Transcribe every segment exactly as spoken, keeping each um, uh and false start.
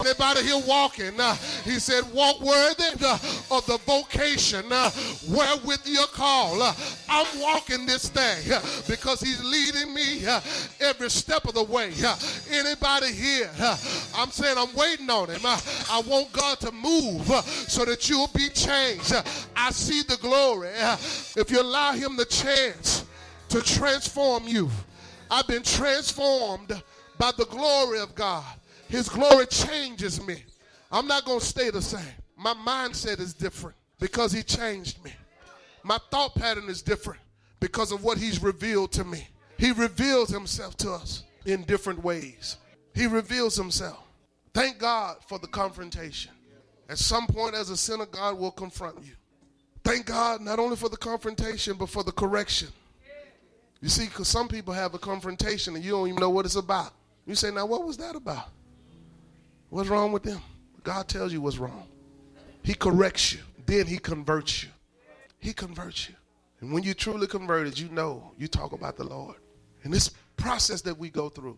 Anybody here walking? Uh, he said, walk worthy uh, of the vocation uh, wherewith you're called. Uh, I'm walking this thing uh, because he's leading me uh, every step of the way. Uh, anybody here? Uh, I'm saying I'm waiting on him. Uh, I want God to move uh, so that you'll be changed. Uh, I see the glory. Uh, if you allow him the chance to transform you. I've been transformed by the glory of God. His glory changes me. I'm not going to stay the same. My mindset is different because he changed me. My thought pattern is different because of what he's revealed to me. He reveals himself to us in different ways. He reveals himself. Thank God for the confrontation. At some point as a sinner, God will confront you. Thank God not only for the confrontation, but for the correction. You see, because some people have a confrontation and you don't even know what it's about. You say, now what was that about? What's wrong with them? God tells you what's wrong. He corrects you. Then he converts you. He converts you. And when you truly converted, you know you talk about the Lord. And this process that we go through,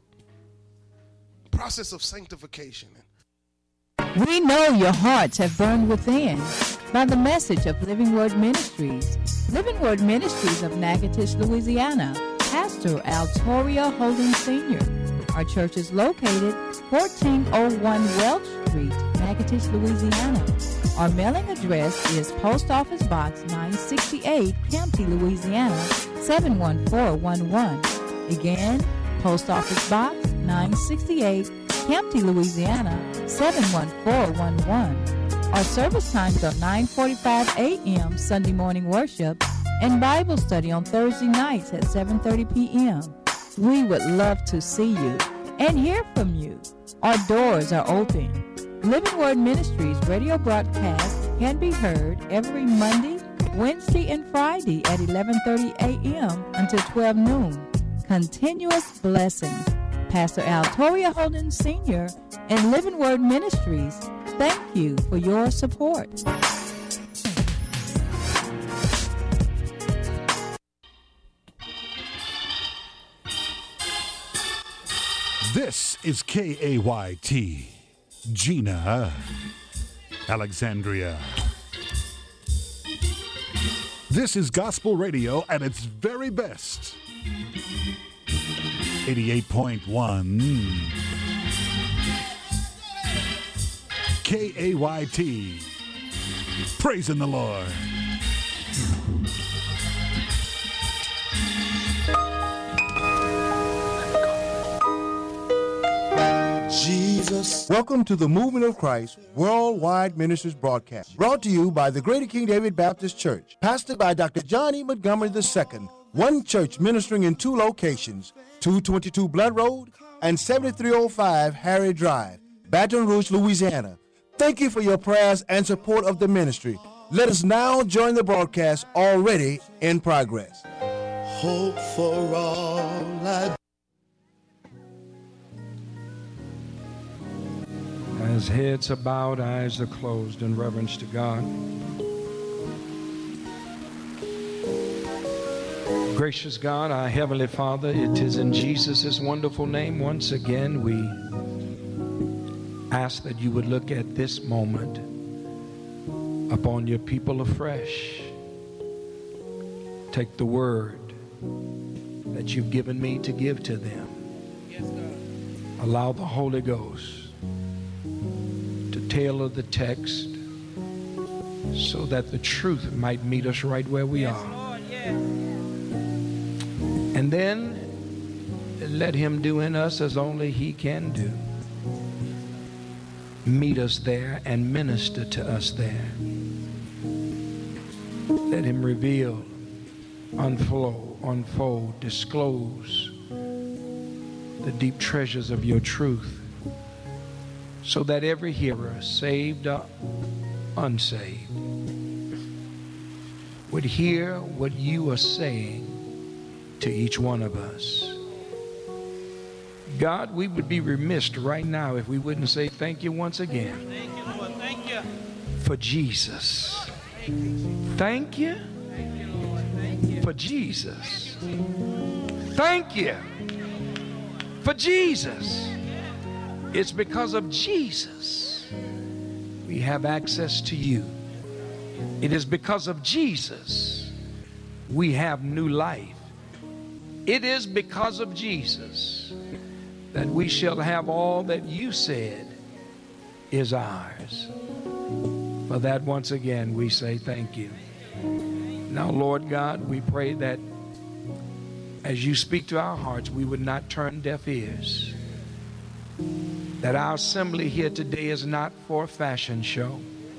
process of sanctification. We know your hearts have burned within by the message of Living Word Ministries. Living Word Ministries of Natchitoches, Louisiana. Pastor Altoria Holden Senior Our church is located fourteen oh one Welch Street, Natchitoches, Louisiana. Our mailing address is Post Office Box nine sixty-eight, Campty, Louisiana, seven one four one one. Again, Post Office Box nine sixty-eight, Campty, Louisiana, seven one four one one. Our service times are nine forty-five a.m. Sunday morning worship and Bible study on Thursday nights at seven thirty p.m. We would love to see you and hear from you. Our doors are open. Living Word Ministries radio broadcast can be heard every Monday, Wednesday, and Friday at eleven thirty a.m. until twelve noon. Continuous blessings. Pastor Altoria Holden Senior and Living Word Ministries, thank you for your support. This is K A Y T, Gina, Alexandria. This is gospel radio at its very best. eighty-eight point one K A Y T, praising the Lord. Jesus. Welcome to the Movement of Christ Worldwide Ministries broadcast, brought to you by the Greater King David Baptist Church, pastored by Doctor John E. Montgomery the Second, one church ministering in two locations, two twenty-two Blood Road and seventy-three oh five Harry Drive, Baton Rouge, Louisiana. Thank you for your prayers and support of the ministry. Let us now join the broadcast already in progress. Hope for all I As heads are bowed, eyes are closed in reverence to God. Gracious God, our Heavenly Father, it is in Jesus' wonderful name once again we ask that you would look at this moment upon your people afresh. Take the word that you've given me to give to them. Yes, God. Allow the Holy Ghost to tailor the text so that the truth might meet us right where we yes, are. Lord, yes. And then let him do in us as only he can do. Meet us there and minister to us there. Let him reveal, unfold, unfold, disclose the deep treasures of your truth, so that every hearer, saved or unsaved, would hear what you are saying to each one of us. God, we would be remiss right now if we wouldn't say thank you once again. Thank you, Lord. Thank you. For Jesus. Thank you. Thank you, Lord. Thank you. For Jesus. Thank you. For Jesus. It's because of Jesus we have access to you. It is because of Jesus we have new life. It is because of Jesus that we shall have all that you said is ours. For that, once again, we say thank you. Now, Lord God, we pray that as you speak to our hearts, we would not turn deaf ears. That our assembly here today is not for a fashion show.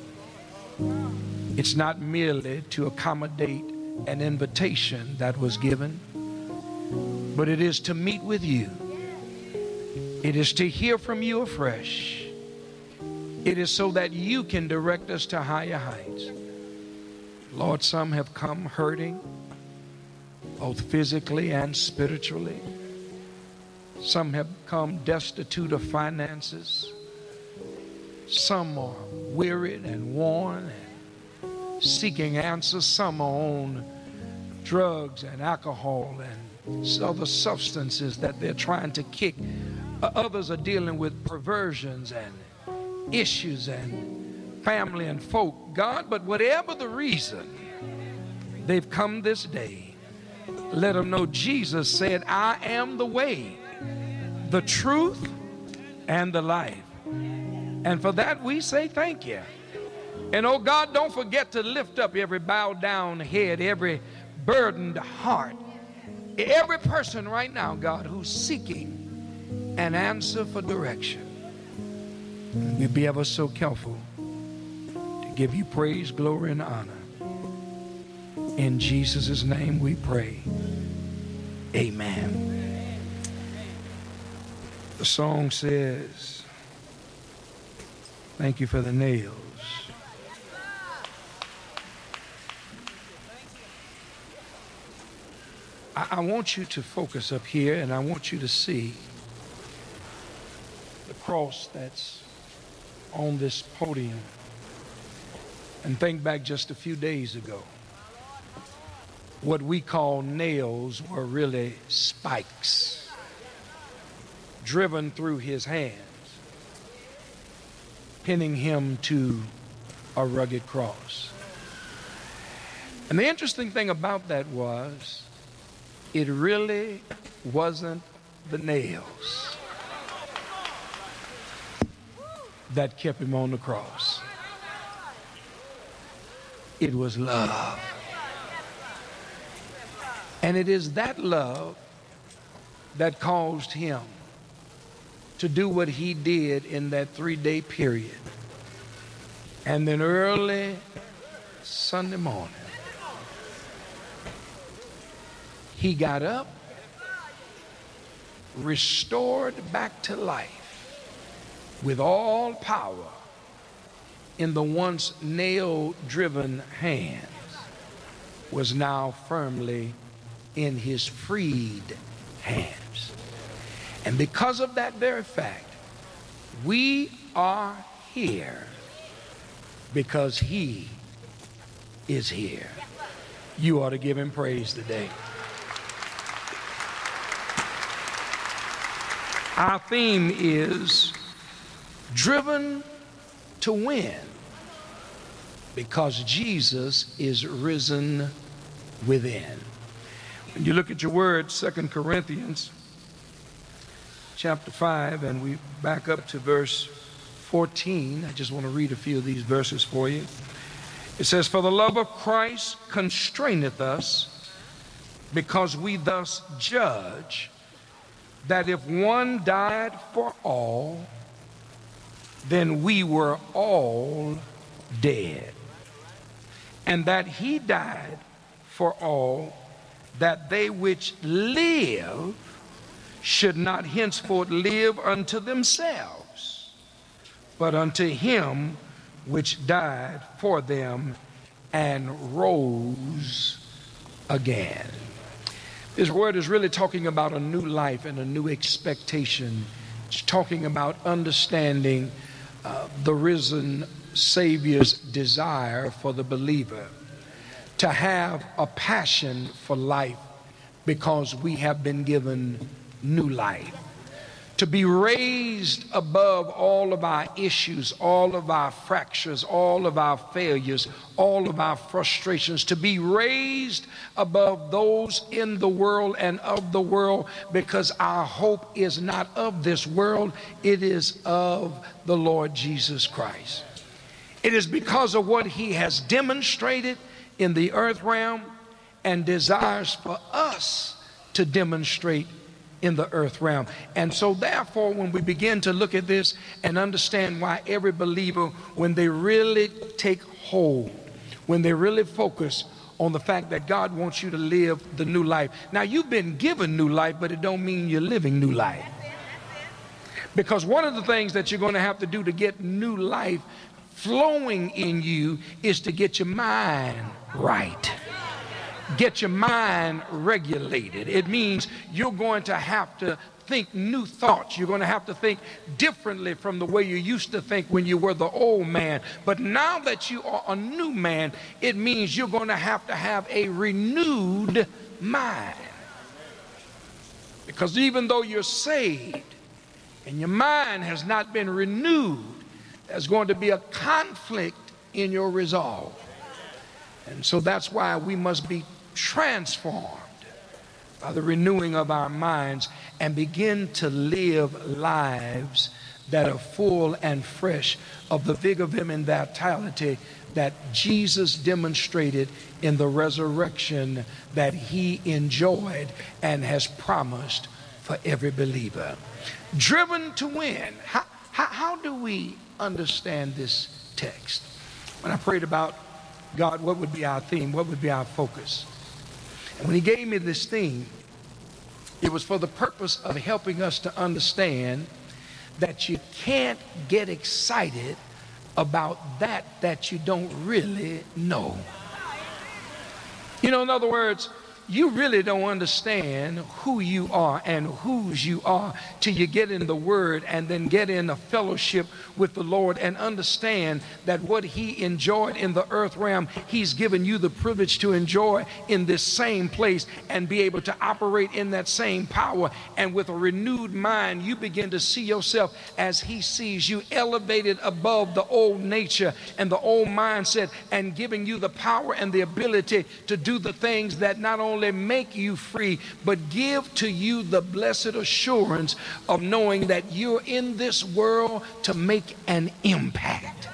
It's not merely to accommodate an invitation that was given, but it is to meet with you. It is to hear from you afresh. It is so that you can direct us to higher heights. Lord, some have come hurting, both physically and spiritually. Some have come destitute of finances. Some are wearied and worn and seeking answers. Some are on drugs and alcohol and other substances that they're trying to kick. Others are dealing with perversions and issues and family and folk. God, but whatever the reason they've come this day, let them know Jesus said, I am the way, the truth, and the life. And for that we say thank you. And oh God, don't forget to lift up every bowed down head, every burdened heart, every person right now, God, who's seeking an answer for direction. And we'll be ever so careful to give you praise, glory, and honor. In Jesus' name we pray. Amen. The song says, thank you for the nails. I, I want you to focus up here, and I want you to see the cross that's on this podium. And think back just a few days ago. What we call nails were really spikes driven through his hands, pinning him to a rugged cross. And the interesting thing about that was, it really wasn't the nails that kept him on the cross. It was love. And it is that love that caused him to do what he did in that three-day period. And then early Sunday morning, he got up, restored back to life with all power in the once nail-driven hands, was now firmly in his freed hands. And because of that very fact, we are here because he is here. You ought to give him praise today. Our theme is driven to win because Jesus is risen within. When you look at your word, Second Corinthians chapter five, and we back up to verse fourteen. I just want to read a few of these verses for you. It says, for the love of Christ constraineth us, because we thus judge that if one died for all, then we were all dead. And that he died for all, that they which live should not henceforth live unto themselves, but unto him which died for them and rose again. This word is really talking about a new life and a new expectation. It's talking about understanding uh, the risen Savior's desire for the believer to have a passion for life because we have been given new life. to be raised above all of our issues, all of our fractures, all of our failures, all of our frustrations, to be raised above those in the world and of the world, because our hope is not of this world, it is of the Lord Jesus Christ. It is because of what he has demonstrated in the earth realm and desires for us to demonstrate in the earth realm. And so therefore, when we begin to look at this and understand why every believer, when they really take hold, when they really focus on the fact that God wants you to live the new life. Now, you've been given new life, but it don't mean you're living new life. Because one of the things that you're going to have to do to get new life flowing in you is to get your mind right. Get your mind regulated. It means you're going to have to think new thoughts. You're going to have to think differently from the way you used to think when you were the old man. But now that you are a new man, it means you're going to have to have a renewed mind. Because even though you're saved and your mind has not been renewed, there's going to be a conflict in your resolve. And so that's why we must be transformed by the renewing of our minds and begin to live lives that are full and fresh of the vigor, vim, and vitality that Jesus demonstrated in the resurrection that he enjoyed and has promised for every believer. Driven to win. How, how, how do we understand this text? When I prayed about God, what would be our theme? What would be our focus? And when he gave me this theme, it was for the purpose of helping us to understand that you can't get excited about that that you don't really know. You know, in other words, you really don't understand who you are and whose you are till you get in the Word and then get in a fellowship with the Lord and understand that what he enjoyed in the earth realm, he's given you the privilege to enjoy in this same place and be able to operate in that same power. And with a renewed mind, you begin to see yourself as he sees you, elevated above the old nature and the old mindset, and giving you the power and the ability to do the things that not only only make you free, but give to you the blessed assurance of knowing that you're in this world to make an impact.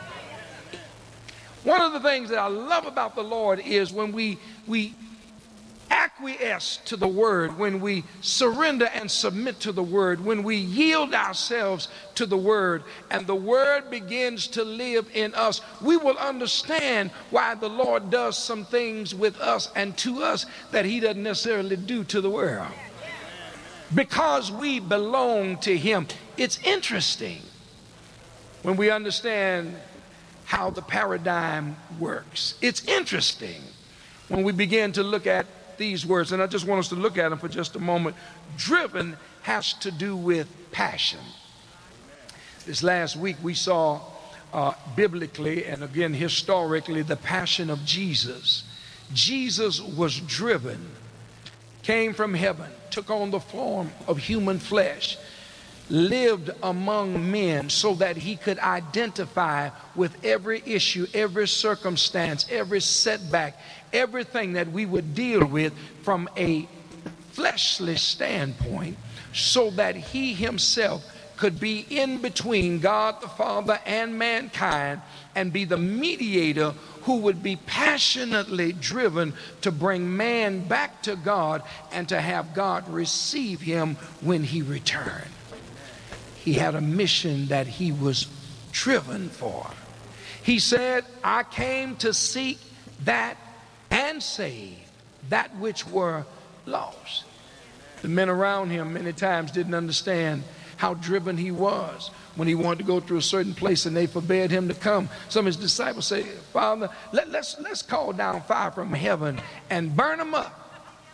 One of the things that I love about the Lord is when we we acquiesce to the word, when we surrender and submit to the word, when we yield ourselves to the word and the word begins to live in us, we will understand why the Lord does some things with us and to us that he doesn't necessarily do to the world. Because we belong to him. It's interesting when we understand how the paradigm works. It's interesting when we begin to look at these words, and I just want us to look at them for just a moment. Driven has to do with passion. This last week we saw uh, biblically and again historically the passion of Jesus. Jesus was driven, came from heaven, took on the form of human flesh, lived among men so that he could identify with every issue, every circumstance, every setback, everything that we would deal with from a fleshly standpoint, so that he himself could be in between God the Father and mankind and be the mediator who would be passionately driven to bring man back to God and to have God receive him when he returned. He had a mission that he was driven for. He said, I came to seek that and save that which were lost. The men around him many times didn't understand how driven he was when he wanted to go to a certain place and they forbade him to come. Some of his disciples say, Father, let, let's, let's call down fire from heaven and burn them up.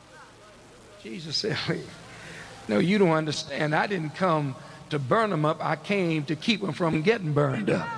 Jesus said, no, you don't understand. I didn't come to burn them up. I came to keep them from getting burned up.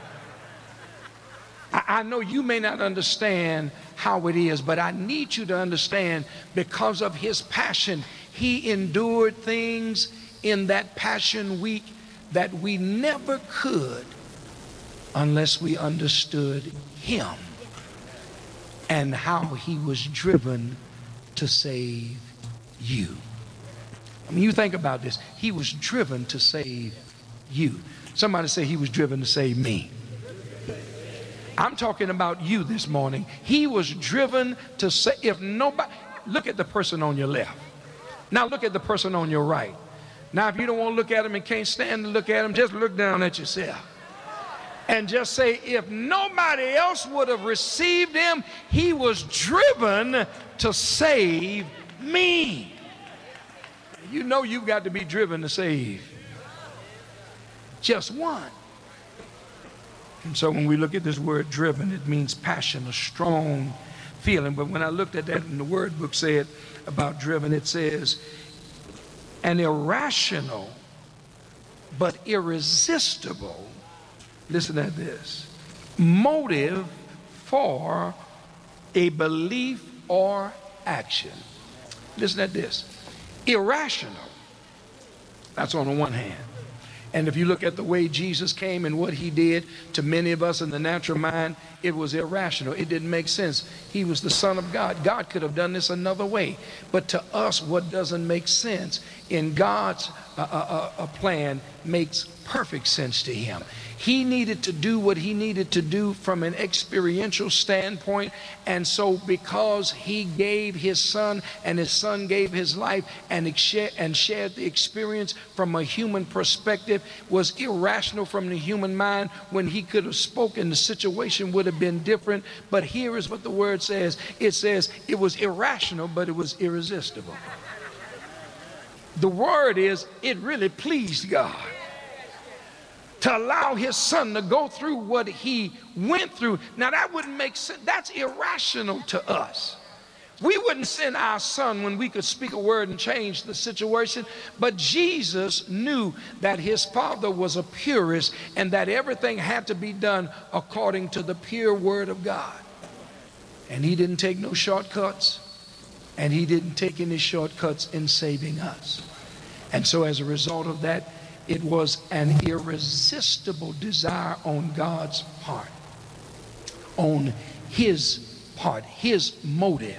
I, I know you may not understand how it is, but I need you to understand because of his passion, he endured things in that Passion Week that we never could unless we understood him and how he was driven to save you. I mean, you think about this. He was driven to save you. Somebody say he was driven to save me. I'm talking about you this morning. He was driven to say, if nobody, look at the person on your left. Now look at the person on your right. Now if you don't want to look at him and can't stand to look at him, just look down at yourself. And just say, if nobody else would have received him, he was driven to save me. You know you've got to be driven to save just one. And so when we look at this word driven, it means passion, a strong feeling. But when I looked at that in the word book said about driven, it says an irrational but irresistible, listen to this, motive for a belief or action. Listen to this. Irrational. That's on the one hand. And if you look at the way Jesus came and what he did, to many of us in the natural mind, it was irrational. It didn't make sense. He was the Son of God. God could have done this another way. But to us, what doesn't make sense in God's uh, uh, uh, plan makes perfect sense to him. He needed to do what he needed to do from an experiential standpoint. And so because he gave his son and his son gave his life and, and shared the experience from a human perspective, was irrational from the human mind. When he could have spoken, the situation would have been different. But here is what the word says. It says it was irrational, but it was irresistible. The word is, it really pleased God to allow his son to go through what he went through. Now that wouldn't make sense. That's irrational to us. We wouldn't send our son when we could speak a word and change the situation. But Jesus knew that his father was a purist and that everything had to be done according to the pure word of God. And he didn't take no shortcuts. And he didn't take any shortcuts in saving us. And so as a result of that, it was an irresistible desire on God's part, on his part, his motive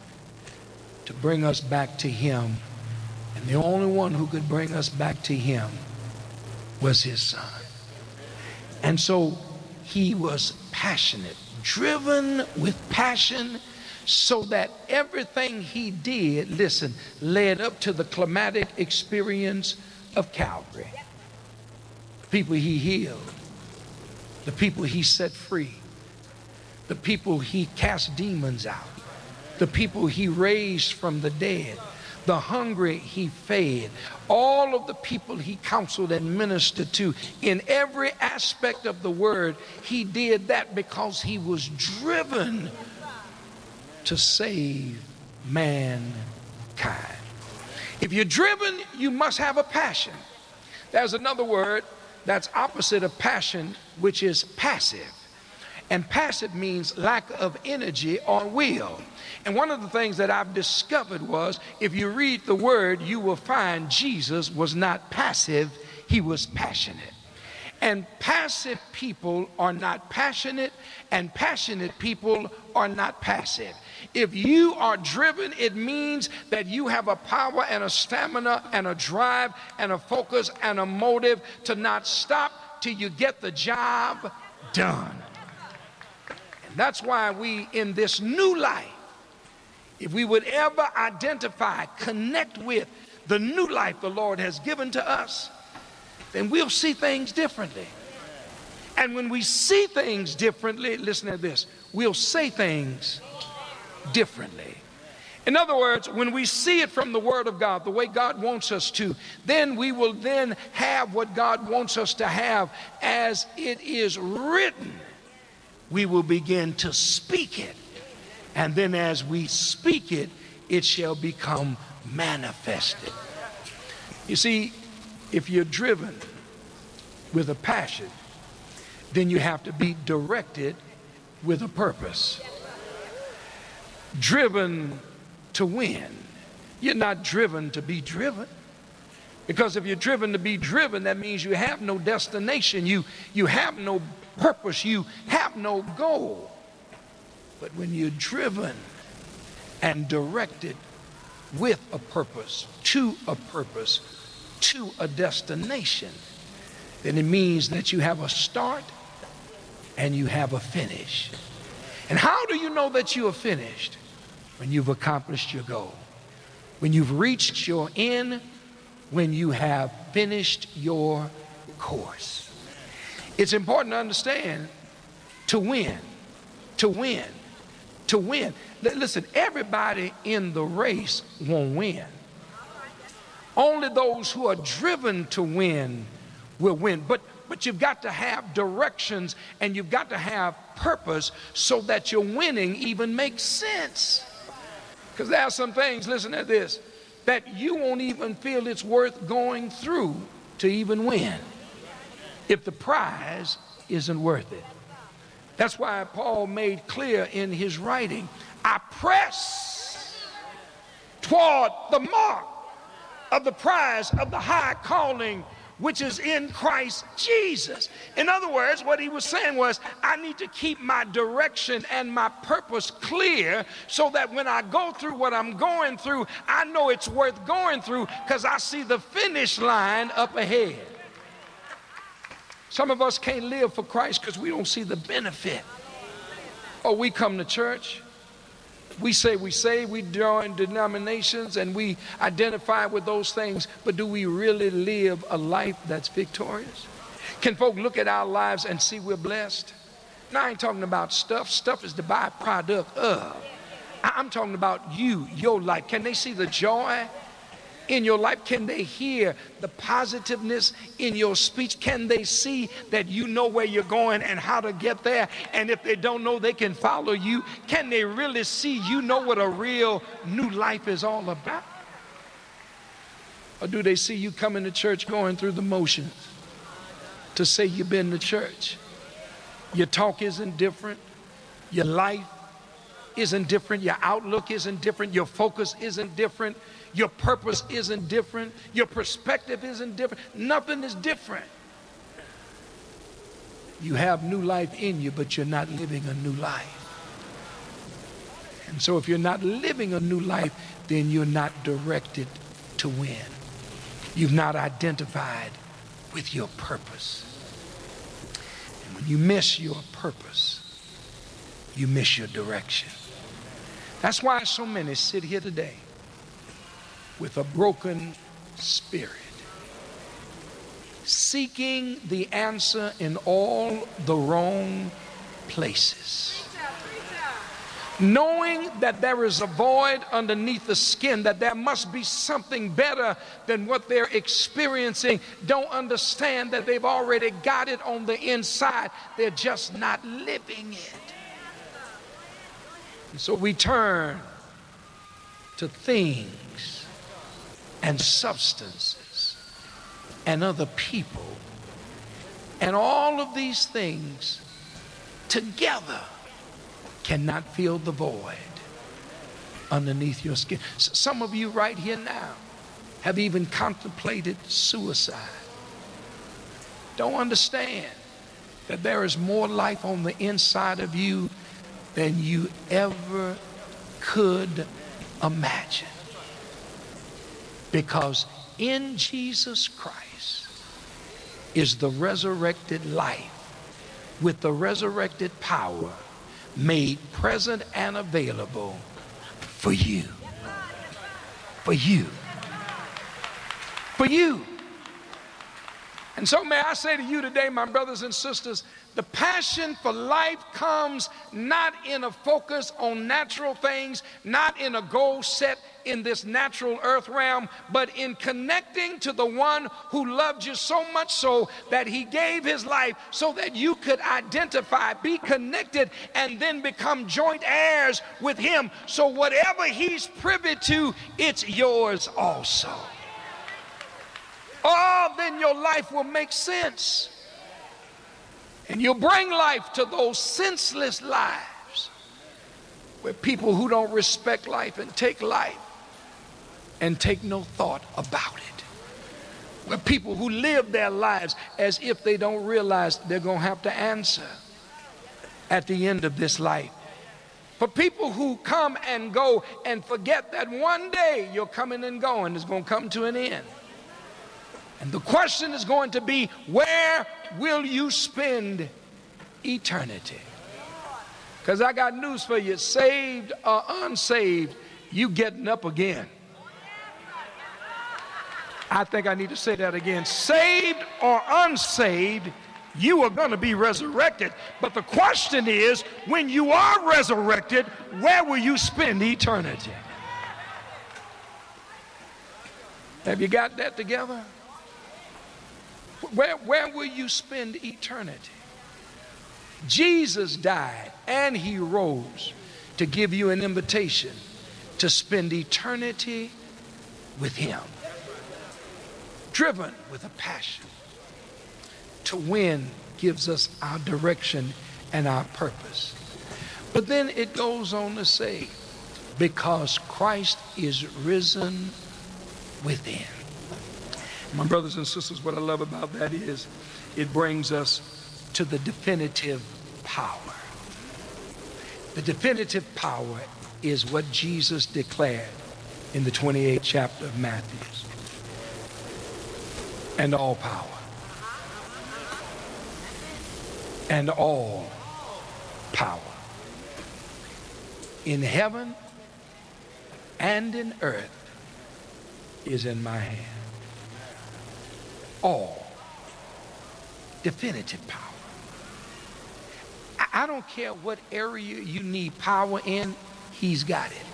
to bring us back to him. And the only one who could bring us back to him was his son. And so he was passionate, driven with passion, so that everything he did, listen, led up to the climatic experience of Calvary. The people he healed, the people he set free, the people he cast demons out, the people he raised from the dead, the hungry he fed, all of the people he counseled and ministered to. In every aspect of the word, he did that because he was driven to save mankind. If you're driven, you must have a passion. There's another word that's opposite of passion, which is passive. And passive means lack of energy or will. And one of the things that I've discovered was, if you read the word, you will find Jesus was not passive, he was passionate. And passive people are not passionate, and passionate people are not passive. If you are driven, it means that you have a power and a stamina and a drive and a focus and a motive to not stop till you get the job done. And that's why we, in this new life, if we would ever identify, connect with the new life the Lord has given to us, then we'll see things differently. And when we see things differently, listen to this, we'll say things differently. In other words, when we see it from the Word of God, the way God wants us to, then we will then have what God wants us to have as it is written. We will begin to speak it. And then as we speak it, it shall become manifested. You see, if you're driven with a passion, then you have to be directed with a purpose. Driven to win. You're not driven to be driven. Because if you're driven to be driven, that means you have no destination. You, you have no purpose. You have no goal. But when you're driven and directed with a purpose, to a purpose, to a destination, then it means that you have a start and you have a finish. And how do you know that you are finished? When you've accomplished your goal, when you've reached your end, when you have finished your course. It's important to understand, to win, to win, to win. L- listen, everybody in the race won't win. Only those who are driven to win will win. But but you've got to have directions and you've got to have purpose so that your winning even makes sense. Because there are some things, listen to this, that you won't even feel it's worth going through to even win if the prize isn't worth it. That's why Paul made clear in his writing, I press toward the mark of the prize of the high calling which is in Christ Jesus. In other words, what he was saying was, I need to keep my direction and my purpose clear so that when I go through what I'm going through, I know it's worth going through because I see the finish line up ahead. Some of us can't live for Christ because we don't see the benefit. Oh, we come to church. We say we say, we join denominations and we identify with those things, but do we really live a life that's victorious? Can folk look at our lives and see we're blessed? Now, I ain't talking about stuff. Stuff is the byproduct of. I'm talking about you, your life. Can they see the joy in your life? Can they hear the positiveness in your speech? Can they see that you know where you're going and how to get there? And if they don't know, they can follow you. Can they really see you know what a real new life is all about? Or do they see you coming to church going through the motions to say you've been to church? Your talk isn't different. Your life isn't different. Your outlook isn't different. Your focus isn't different. Your purpose isn't different. Your perspective isn't different. Nothing is different. You have new life in you, but you're not living a new life. And so if you're not living a new life, then you're not directed to win. You've not identified with your purpose. And when you miss your purpose, you miss your direction. That's why so many sit here today with a broken spirit, seeking the answer in all the wrong places, knowing that there is a void underneath the skin, that there must be something better than what they're experiencing, don't understand that they've already got it on the inside. They're just not living it. And so we turn to things and substances and other people, and all of these things together cannot fill the void underneath your skin. S- some of you right here now have even contemplated suicide. Don't understand that there is more life on the inside of you than you ever could imagine. Because in Jesus Christ is the resurrected life with the resurrected power made present and available for you. For you. For you. And so may I say to you today, my brothers and sisters, the passion for life comes not in a focus on natural things, not in a goal set in this natural earth realm, but in connecting to the one who loved you so much so that he gave his life so that you could identify, be connected, and then become joint heirs with him. So whatever he's privy to, it's yours also. Oh, then your life will make sense. And you'll bring life to those senseless lives where people who don't respect life and take life and take no thought about it. Where people who live their lives as if they don't realize they're going to have to answer at the end of this life. For people who come and go and forget that one day your coming and going is going to come to an end. And the question is going to be, where will you spend eternity? Because I got news for you, saved or unsaved, you getting up again. I think I need to say that again. Saved or unsaved, you are going to be resurrected. But the question is, when you are resurrected, where will you spend eternity? Have you got that together? Where, where will you spend eternity? Jesus died and he rose to give you an invitation to spend eternity with him. Driven with a passion to win gives us our direction and our purpose. But then it goes on to say, because Christ is risen within. My brothers and sisters, what I love about that is it brings us to the definitive power. The definitive power is what Jesus declared in the twenty-eighth chapter of Matthew. And all power and all power in heaven and in earth is in my hand. All definitive power. I, I don't care what area you need power in, he's got it.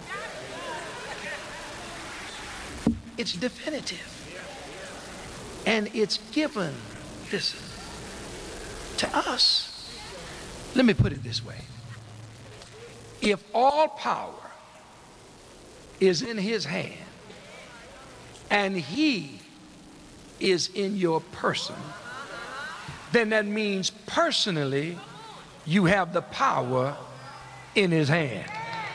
It's definitive. And it's given, listen, to us. Let me put it this way. If all power is in his hand and he is in your person, then that means personally you have the power in his hand.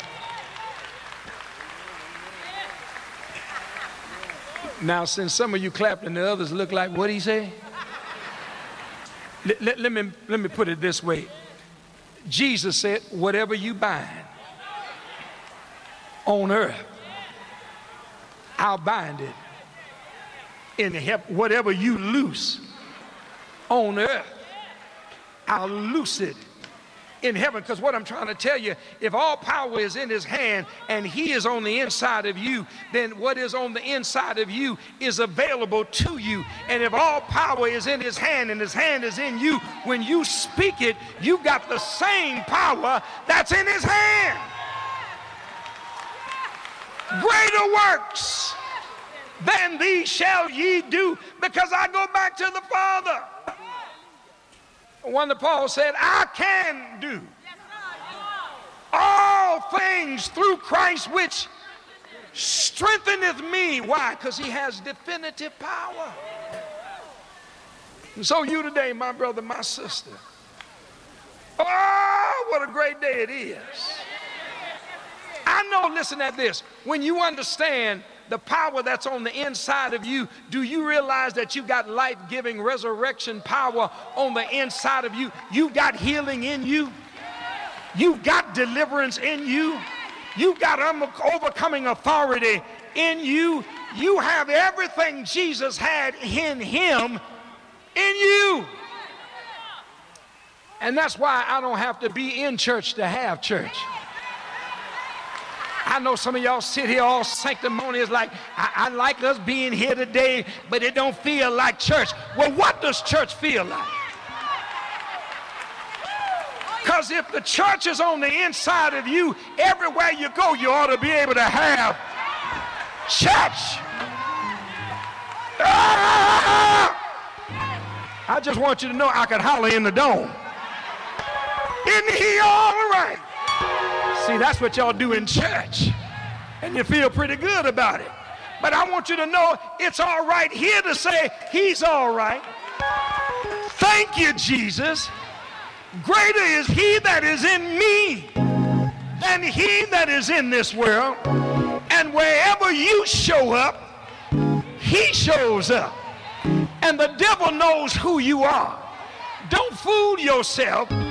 Now, since some of you clapped and the others look like, what did he say? Let, let, let me, let me put it this way. Jesus said, whatever you bind on earth, I'll bind it in heaven. Whatever you loose on earth, I'll loose it in heaven. Because what I'm trying to tell you, if all power is in his hand and he is on the inside of you, then what is on the inside of you is available to you. And if all power is in his hand and his hand is in you, when you speak it, you got the same power that's in his hand. Greater works than these shall ye do, because I go back to the Father. One that Paul said, I can do all things through Christ which strengtheneth me. Why? Because he has definitive power. And so you today, my brother, my sister, oh, what a great day it is. I know, listen at this, when you understand the power that's on the inside of you, do you realize that you got life-giving resurrection power on the inside of you? You've got healing in you. You've got deliverance in you. You've got overcoming authority in you. You have everything Jesus had in him in you. And that's why I don't have to be in church to have church. I know some of y'all sit here all sanctimonious like, I, I like us being here today, but it don't feel like church. Well, what does church feel like? Because if the church is on the inside of you, everywhere you go, you ought to be able to have church. Ah! I just want you to know I could holler in the dome. Isn't he all right? See, that's what y'all do in church, and you feel pretty good about it. But I want you to know it's all right here to say he's all right. Thank you, Jesus. Greater is he that is in me than he that is in this world. And wherever you show up, he shows up. And the devil knows who you are. Don't fool yourself